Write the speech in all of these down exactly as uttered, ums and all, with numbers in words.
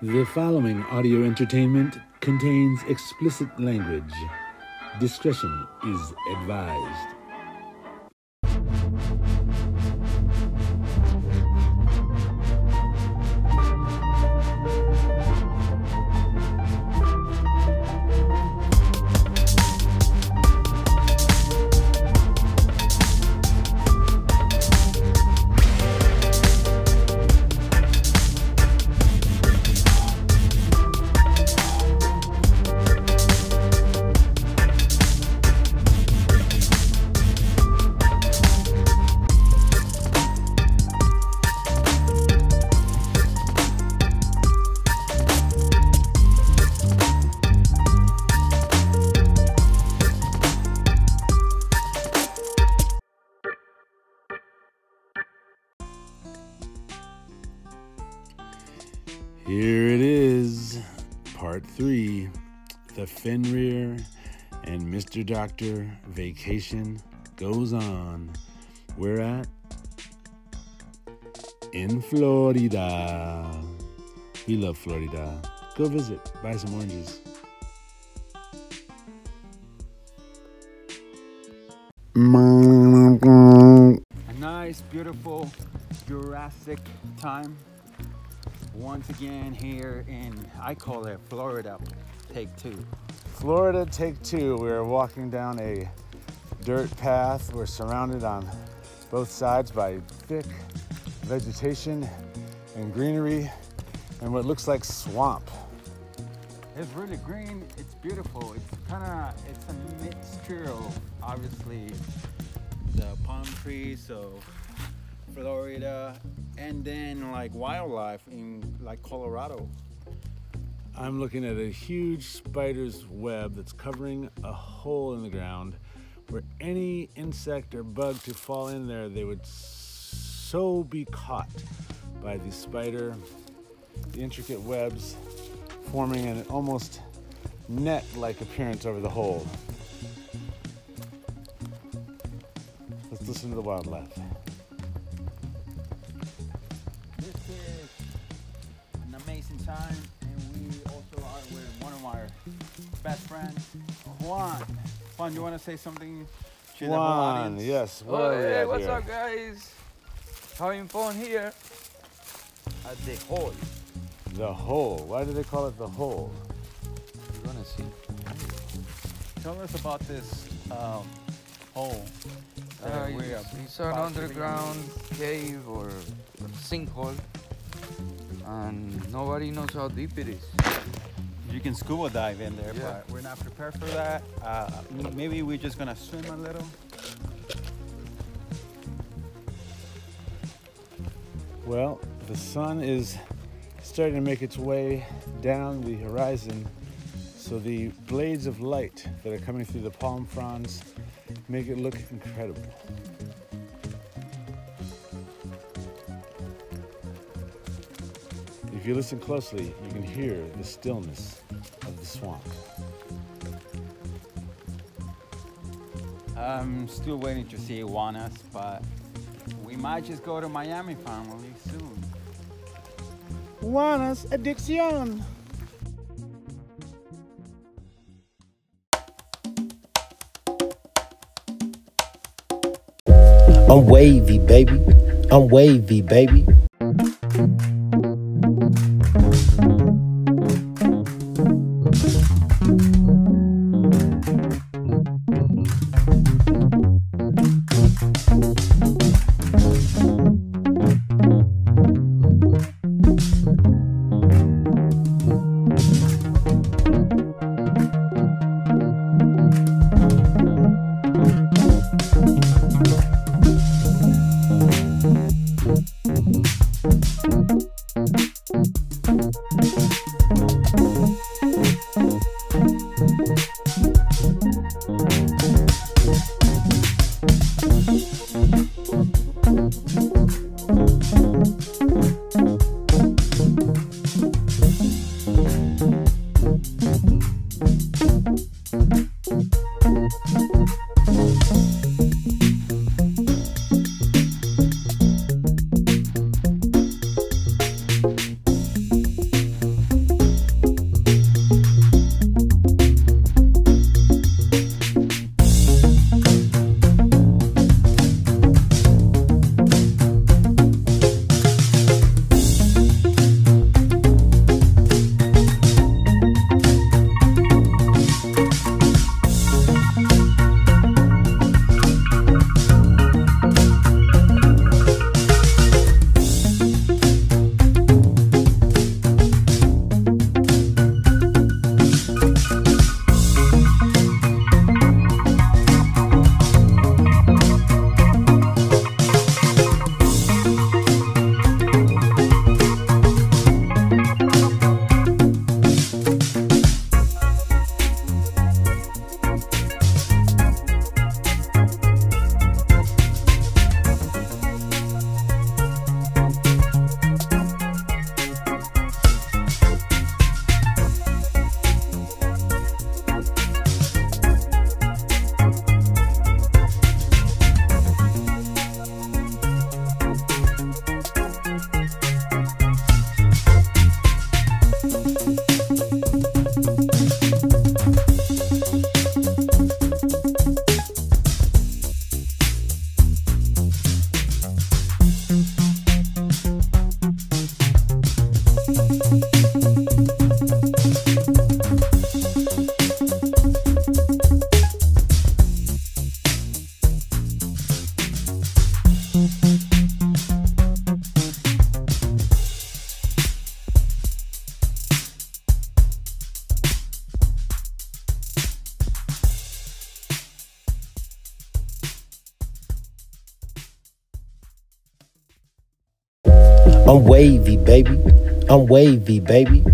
The following audio entertainment contains explicit language. Discretion is advised. Here it is, part three, the Fenrir and Mister Doctor vacation goes on. We're at in Florida. We love Florida. Go visit, buy some oranges. A nice, beautiful Jurassic time. Once again here in, I call it Florida, take two. Florida, take two. We're walking down a dirt path. We're surrounded on both sides by thick vegetation and greenery and what looks like swamp. It's really green, it's beautiful. It's kind of, it's a mixture of obviously the palm trees, so Florida, and then like wildlife in like Colorado. I'm looking at a huge spider's web that's covering a hole in the ground where any insect or bug to fall in there, they would so be caught by the spider, the intricate webs forming an almost net-like appearance over the hole. Let's listen to the wildlife. Time, and we also are with one of our best friends, Juan. Juan, you want to say something to the whole Juan, audience? yes. What Oh, are we hey, at what's here? up, guys? Having fun here at the hole. The hole. Why do they call it the hole? You wanna see? Tell us about this um, hole. Uh, that we it's, are it's an about to be underground cave or sinkhole, and nobody knows how deep it is. You can scuba dive in there, Yeah. but we're not prepared for that. Uh, m- maybe we're just gonna swim a little. Well, the sun is starting to make its way down the horizon, so the blades of light that are coming through the palm fronds make it look incredible. If you listen closely, you can hear the stillness of the swamp. I'm still waiting to see Juanas, but we might just go to Miami family soon. Juana's addiction. I'm wavy, baby. I'm wavy, baby. I'm wavy, baby. I'm wavy, baby.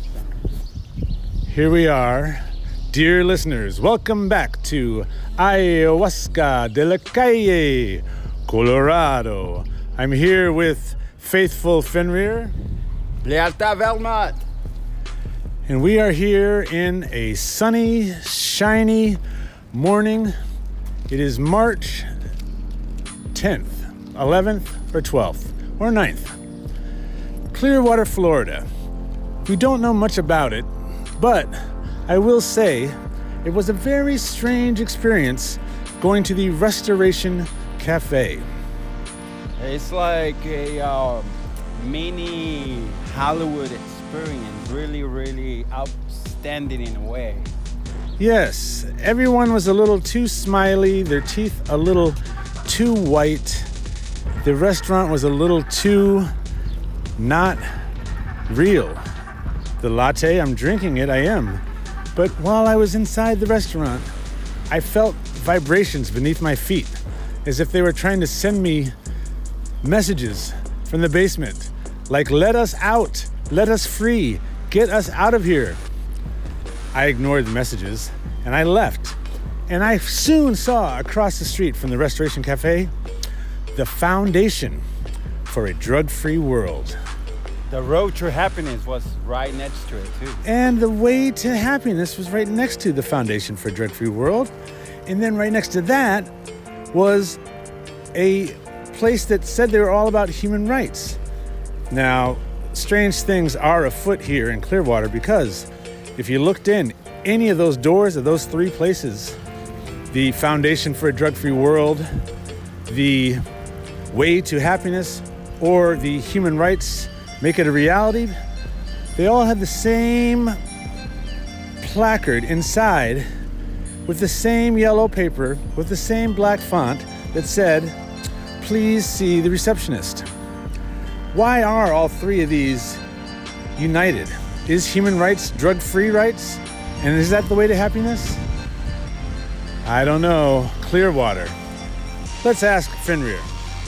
Here we are, dear listeners. Welcome back to Ayahuasca de la Calle, Colorado. I'm here with faithful Fenrir, Lealtad Velmont. and we are here in a sunny, shiny morning. It is March tenth, eleventh, or twelfth, or ninth. Clearwater, Florida. We don't know much about it, but I will say it was a very strange experience going to the Restoration Cafe. It's like a um, mini Hollywood experience, really, really outstanding in a way. Yes, everyone was a little too smiley, their teeth a little too white. The restaurant was a little too not real. The latte, I'm drinking it, I am. But while I was inside the restaurant, I felt vibrations beneath my feet, as if they were trying to send me messages from the basement, like, let us out, let us free, get us out of here. I ignored the messages and I left. And I soon saw across the street from the Restoration Cafe the Foundation for a Drug-Free World. The road to happiness was right next to it too. And the Way to Happiness was right next to the Foundation for a Drug-Free World. And then right next to that was a place that said they were all about human rights. Now, strange things are afoot here in Clearwater, because if you looked in any of those doors of those three places, the Foundation for a Drug-Free World, the Way to Happiness, or the Human Rights Make It a Reality, they all had the same placard inside with the same yellow paper with the same black font that said, please see the receptionist. Why are all three of these united? Is human rights drug-free rights? And is that the way to happiness? I don't know. Clearwater. Let's ask Fenrir.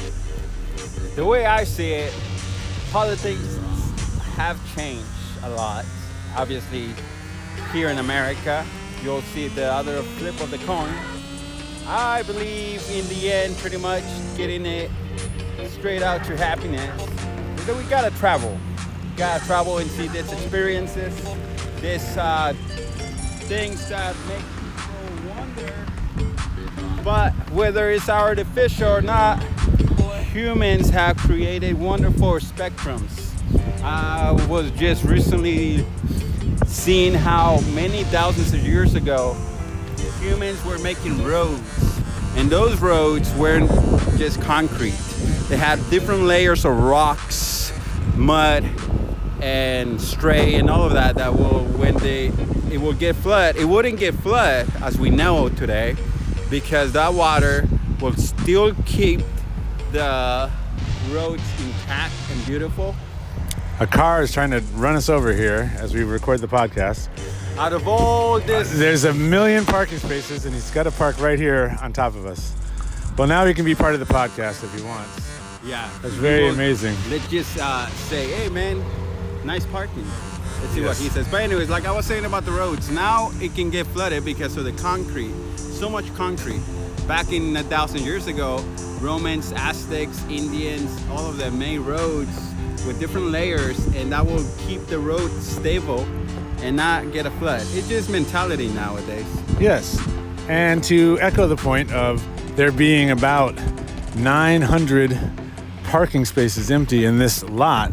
The way I see it, politics have changed a lot. Obviously, here in America, you'll see the other flip of the coin. I believe in the end, pretty much getting it straight out to happiness. So we gotta travel. We gotta travel and see these experiences, these uh, things that make people wonder. But whether it's artificial or not, humans have created wonderful spectrums. I was just recently seeing how many thousands of years ago humans were making roads, and those roads weren't just concrete. They had different layers of rocks, mud, and stray, and all of that. That will, when they, it will get flood. It wouldn't get flood as we know today, because that water will still keep the roads intact and beautiful. A car is trying to run us over here as we record the podcast. Out of all this, Uh, there's a million parking spaces, and he's got to park right here on top of us. Well, now he can be part of the podcast if he wants. yeah, That's very Well, amazing. Let's just uh, say, hey man, nice parking. Let's see Yes. what he says. But anyways, like I was saying about the roads, now it can get flooded because of the concrete. So much concrete. Back in a thousand years ago, Romans, Aztecs, Indians, all of them made roads with different layers, and that will keep the road stable and not get a flood. It's just mentality nowadays. Yes. And to echo the point of there being about nine hundred parking spaces empty in this lot,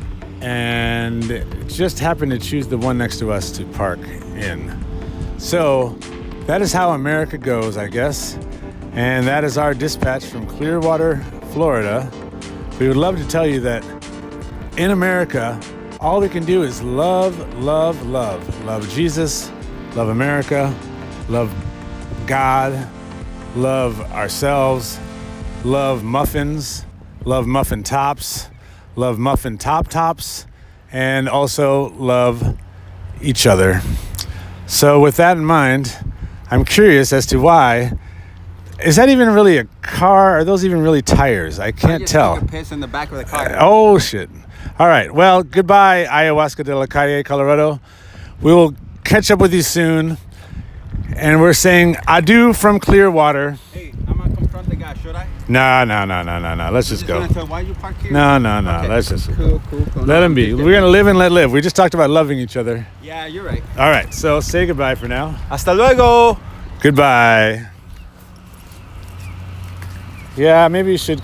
and just happened to choose the one next to us to park in. So that is how America goes, I guess. And that is our dispatch from Clearwater, Florida. We would love to tell you that in America, all we can do is love, love, love. Love Jesus, love America, love God, love ourselves, love muffins, love muffin tops, love muffin top tops, and also love each other. So with that in mind, I'm curious as to why. Is that even really a car? Are those even really tires? I can't tell. Piss in the back of the car. Oh, shit. All right. Well, goodbye, Ayahuasca de la Calle, Colorado. We will catch up with you soon. And we're saying adieu from Clearwater. Hey, I'm going to confront the guy. Should I? No, no, no, no, no, no. Let's just go. Tell, why you park here? No, no, no. Okay. Let's just Cool, cool, cool. let him be. We're going to live and let live. We just talked about loving each other. Yeah, you're right. All right. So say goodbye for now. Hasta luego. Goodbye. Yeah, maybe you should.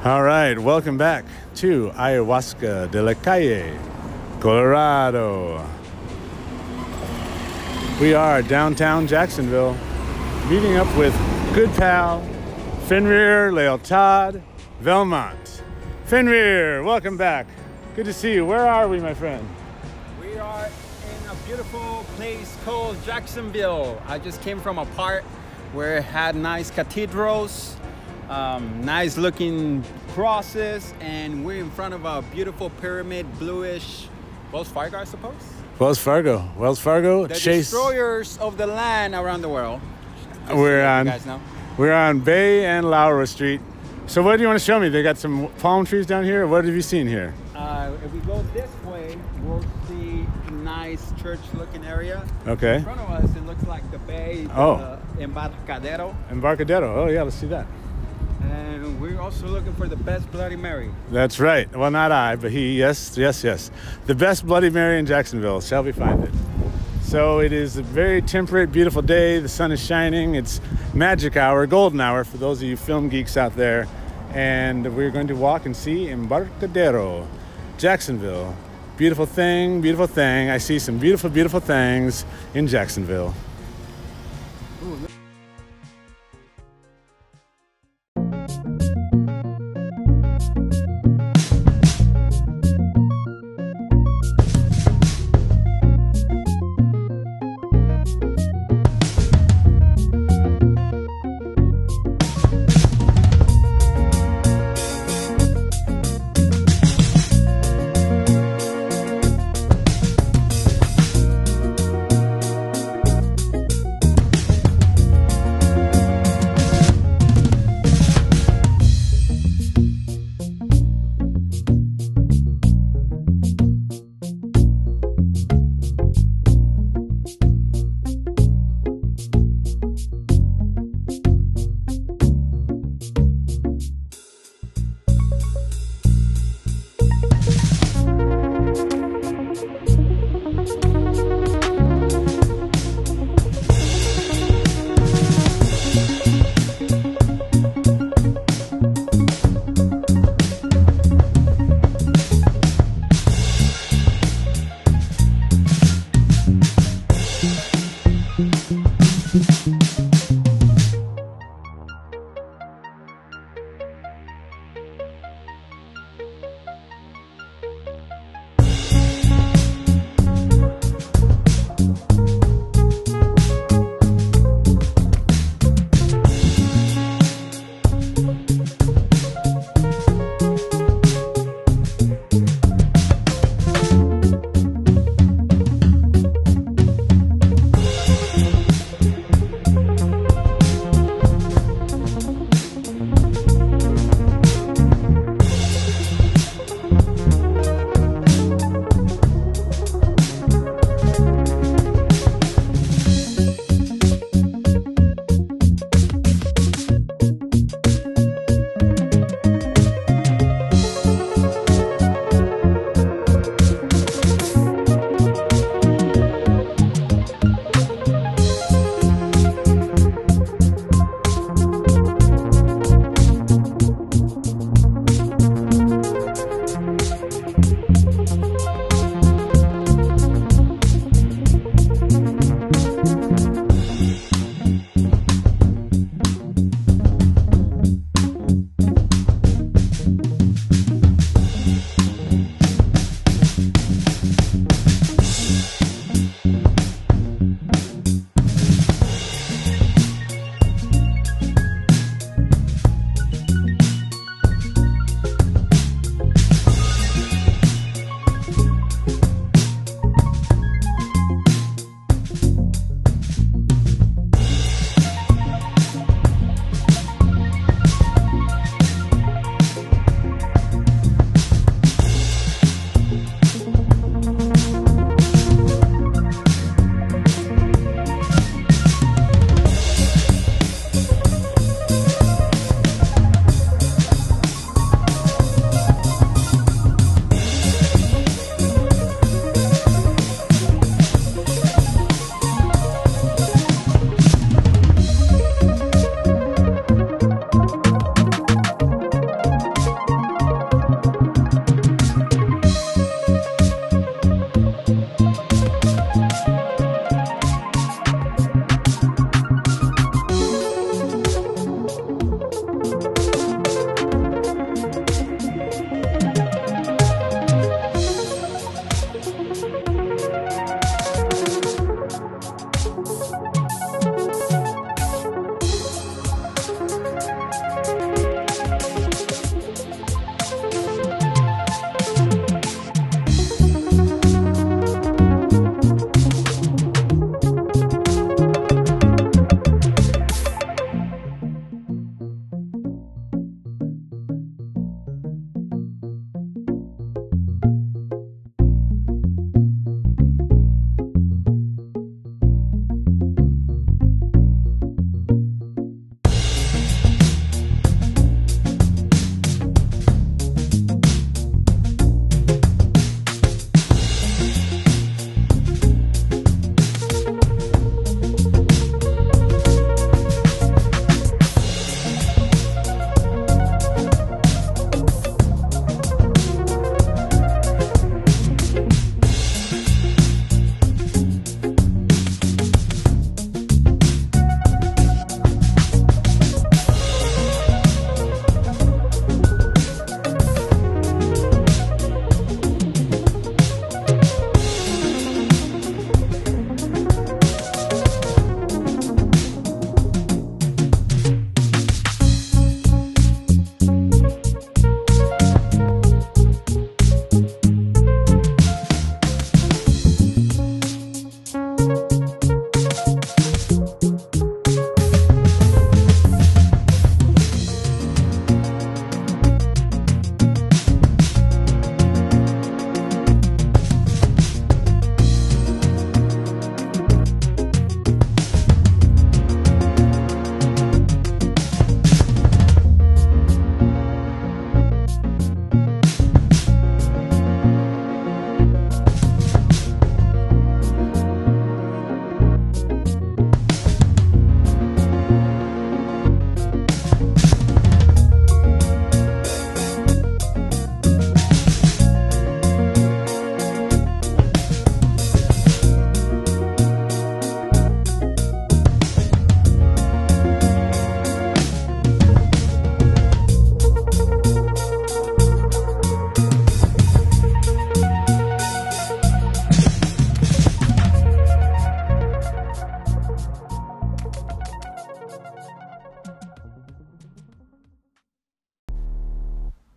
All right, welcome back to Ayahuasca de la Calle, Colorado. We are downtown Jacksonville, meeting up with good pal Fenrir Lealtad Velmont. Fenrir, welcome back. Good to see you. Where are we, my friend? We are in a beautiful place called Jacksonville. I just came from a park where it had nice cathedrals, um, nice looking crosses, and we're in front of a beautiful pyramid, bluish Wells Fargo, I suppose? Wells Fargo. Wells Fargo. The Chase. destroyers of the land around the world. Just We're to let on. You guys know. We're on Bay and Laura Street. So what do you want to show me? They got some palm trees down here. What have you seen here? Uh, if we go this way, we'll see a nice church-looking area. Okay. In front of us, it looks like the bay, Oh. the Embarcadero. Embarcadero. Oh yeah, let's see that. And we're also looking for the best Bloody Mary. That's right. Well, not I, but he. Yes, yes, yes. The best Bloody Mary in Jacksonville. Shall we find it? So it is a very temperate, beautiful day. The sun is shining. It's magic hour, golden hour for those of you film geeks out there. And we're going to walk and see Embarcadero, Jacksonville. Beautiful thing, beautiful thing. I see some beautiful, beautiful things in Jacksonville. Ooh,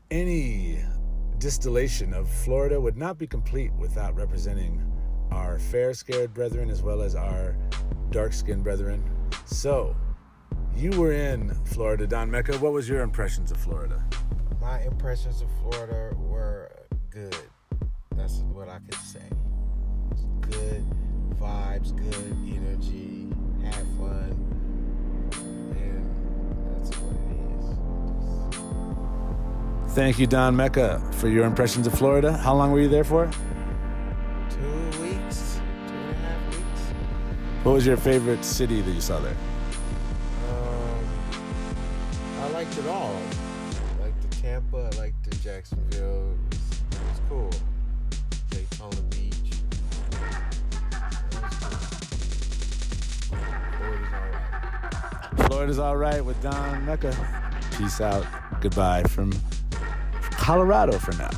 Any distillation of Florida would not be complete without representing our fair-skinned brethren as well as our dark-skinned brethren. So, you were in Florida, Don Mecca. What was your impressions of Florida? My impressions of Florida were good. That's what I could say. Good vibes, good energy, had fun, and that's what it is. Thank you, Don Mecca, for your impressions of Florida. How long were you there for? Two weeks, two and a half weeks. What was your favorite city that you saw there? Um, I liked it all. I liked the Tampa, I liked the Jacksonville. It was, it was cool. Daytona Beach. It was cool. Florida's all right. Florida's all right with Don Mecca. Peace out. Goodbye from Colorado for now.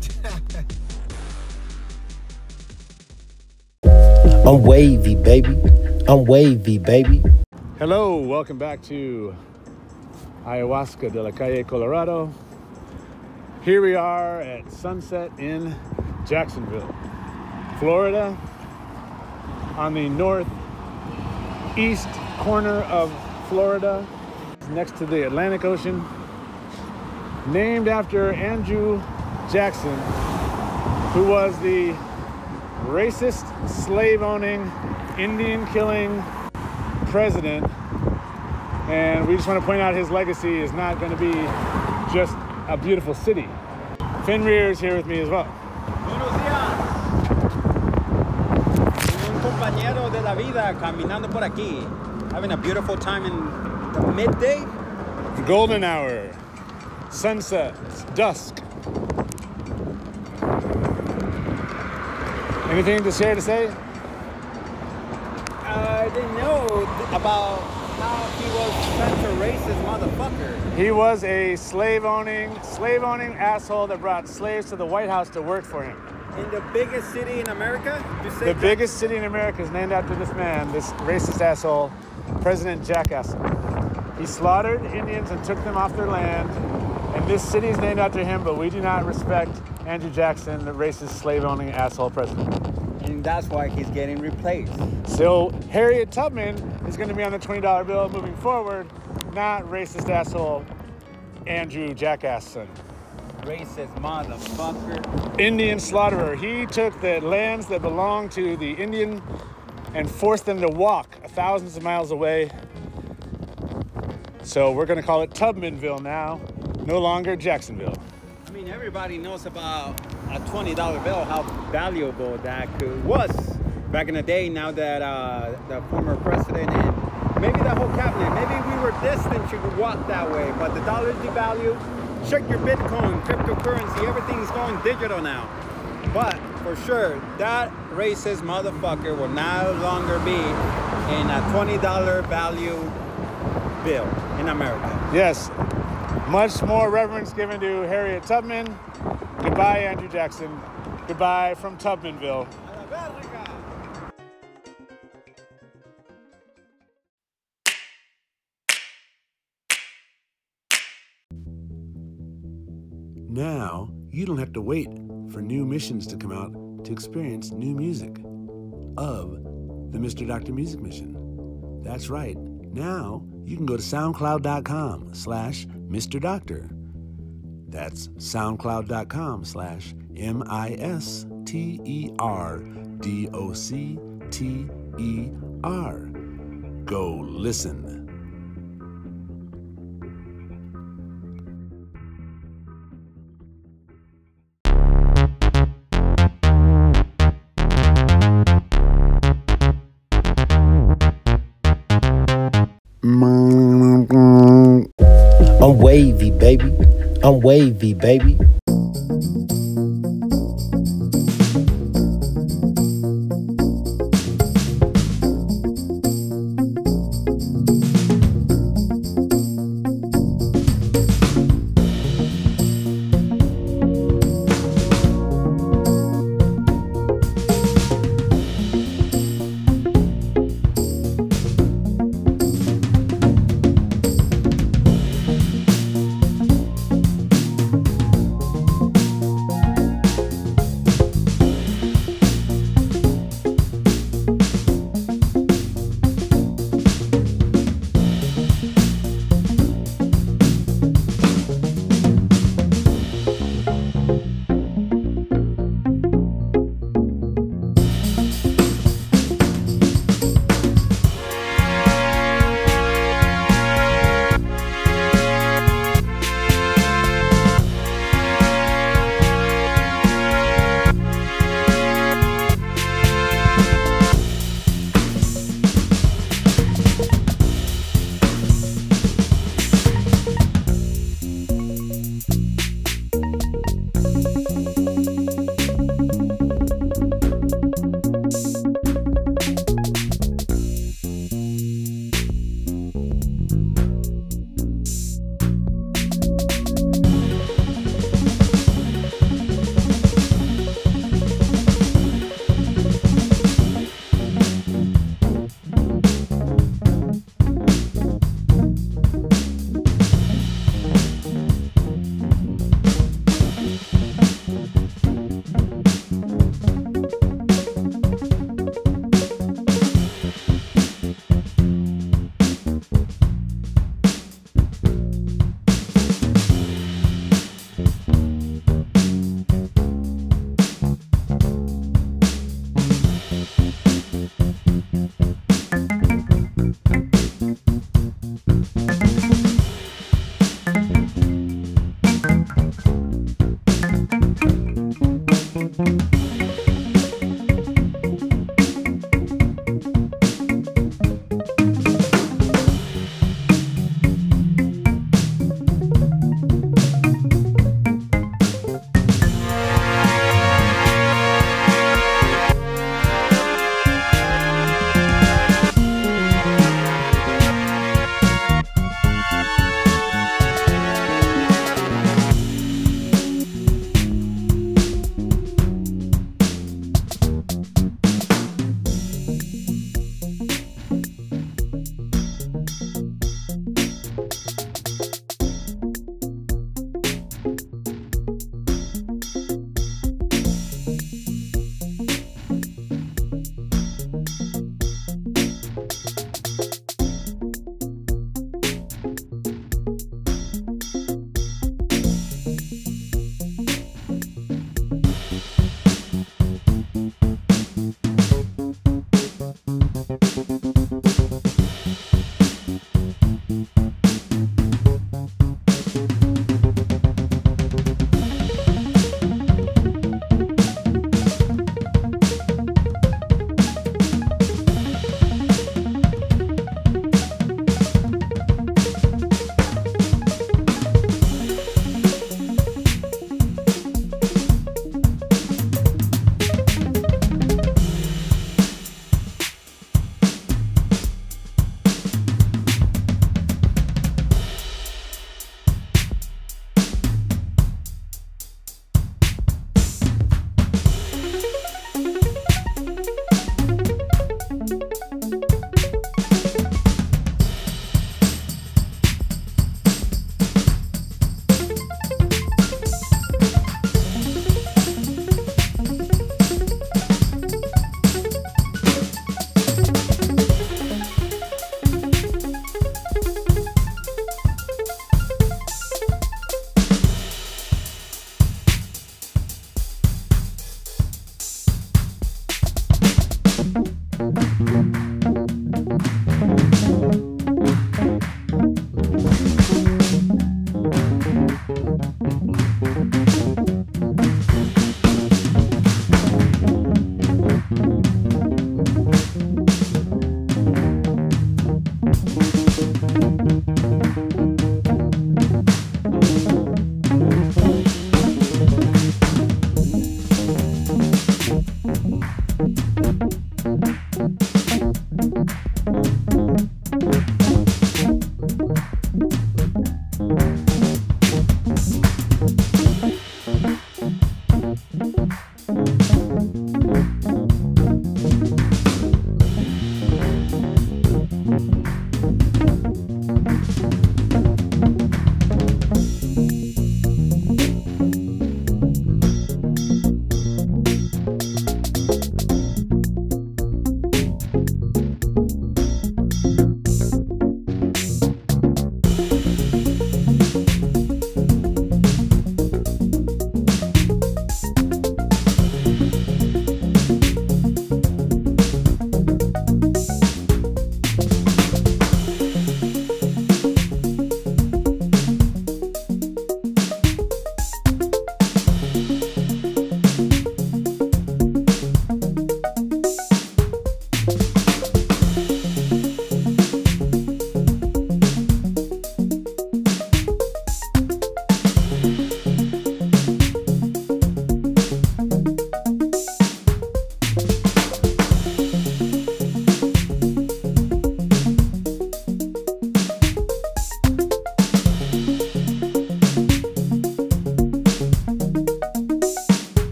I'm wavy, baby. I'm wavy, baby. Hello, welcome back to Ayahuasca de la Calle, Colorado. Here we are at sunset in Jacksonville, Florida, on the northeast corner of Florida, next to the Atlantic Ocean, named after Andrew Jackson, who was the racist, slave-owning, Indian-killing president. And we just want to point out his legacy is not going to be just a beautiful city. Finn Rear is here with me as well. Buenos días. Un compañero de la vida caminando por aquí, having a beautiful time in the midday. Golden hour, sunset, dusk. Anything to share to say? I didn't know about how he was such a racist motherfucker. He was a slave-owning, slave-owning asshole that brought slaves to the White House to work for him. In the biggest city in America? You say The biggest city in America is named after this man, this racist asshole, President Jackass. He slaughtered Indians and took them off their land, and this city is named after him, but we do not respect Andrew Jackson, the racist, slave-owning asshole president. And that's why he's getting replaced. So Harriet Tubman is going to be on the twenty dollar bill moving forward, not racist asshole Andrew Jackasson. Racist motherfucker. Indian slaughterer. He took the lands that belonged to the Indian and forced them to walk thousands of miles away. So we're going to call it Tubmanville now, no longer Jacksonville. I mean, everybody knows about a twenty dollar bill, how valuable that could, was back in the day. Now that uh, the former president and maybe the whole cabinet, maybe we were destined to walk that way, but the dollar's devalued. Check your Bitcoin, cryptocurrency, everything's going digital now. But for sure, that racist motherfucker will no longer be in a twenty dollar value bill in America. Yes, much more reverence given to Harriet Tubman. Goodbye, Andrew Jackson. Goodbye from Tubmanville. Now, you don't have to wait for new missions to come out to experience new music of the Mister Doctor Music Mission. That's right. Now, you can go to soundcloud.com slash Mr. Doctor. That's soundcloud.com slash M I S T E R D O C T E R. Go listen. I'm wavy, baby. I'm wavy, baby.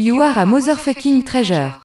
You are a motherfucking treasure.